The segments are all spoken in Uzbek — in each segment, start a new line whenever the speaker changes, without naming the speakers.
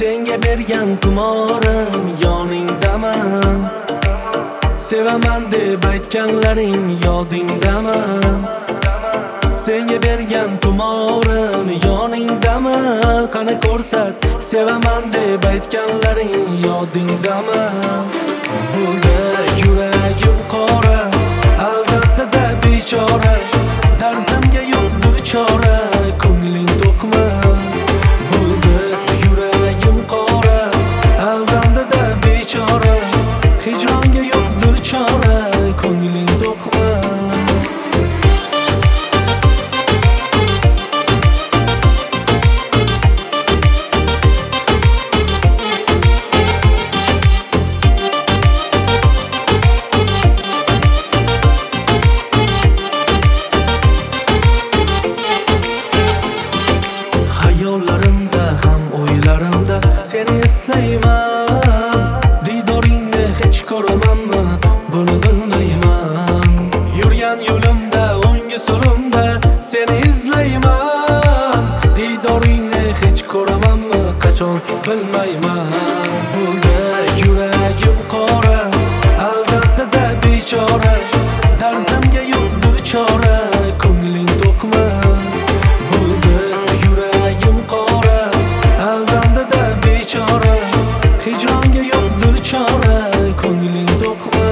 senga bergan tumorim yoningdaman. Sevaman deb aytganlaring yodingdami? Senga bergan tumorim yoningdami? Qani ko'rsat, sevaman deb aytganlaring yodingdami? Bo'ldi yuragim qora, albatta bechora, dardimga yo'qdir chora, ko'ngling to'qmi? Bo'ldi yuragim qora, albatta bechora, hijronga yo'qdir chora, ko'ngling to'qmi? Hayollarimda ham o'ylarimda seni eslayman. Didoringni hech ko'ramanmi, buni bilmayman. Yurgan yo'limda o'ngga so'limda seni izlayman. Didoringni hech ko'ramanmi, qachon bilmayman. Bo'ldi yuragim qora, albatta bechora, dardimga yo'qdir chora, ko'ngling to'qmi? Hijronga yo'qdir chora, ko'ngling to'qmi?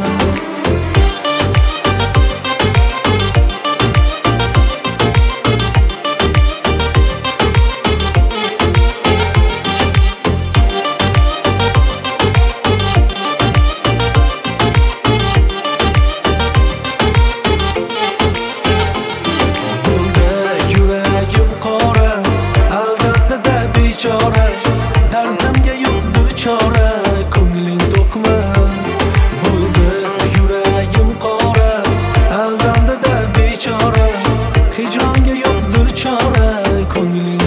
Bo'ldi yuragim qora, albatta bechora, dardimga yo'qdir chora, ko'ngling to'qmi? Bo'ldi yuragim qora, albatta bechora, hijronga yo'qdir chora, ko'ngling